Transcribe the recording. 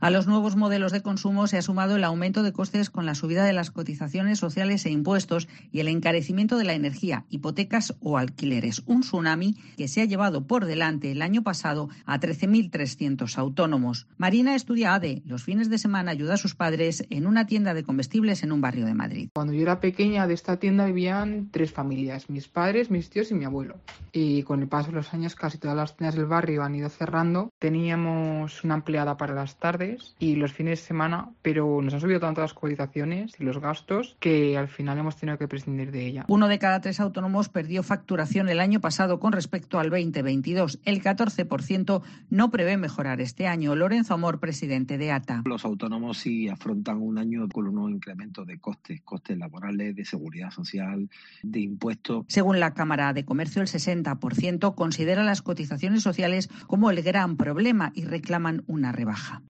A los nuevos modelos de consumo se ha sumado el aumento de costes con la subida de las cotizaciones sociales e impuestos y el encarecimiento de la energía, hipotecas o alquileres. Un tsunami que se ha llevado por delante el año pasado a 13.300 autónomos. Marina estudia ADE. Los fines de semana ayuda a sus padres en una tienda de comestibles en un barrio de Madrid. Cuando yo era pequeña, de esta tienda vivían 3 familias, mis padres, mis tíos y mi abuelo. Y con el paso de los años casi todas las tiendas del barrio han ido cerrando. Teníamos una empleada para las tardes y los fines de semana, pero nos han subido tanto las cotizaciones y los gastos que al final hemos tenido que prescindir de ella. 1 de cada 3 autónomos perdió facturación el año pasado con respecto al 2022. El 14% no prevé mejorar este año. Lorenzo Amor, presidente de ATA. Los autónomos sí afrontan un año con unos incrementos de costes laborales, de seguridad social, de impuestos. Según la Cámara de Comercio, el 60% considera las cotizaciones sociales como el gran problema y reclaman una rebaja.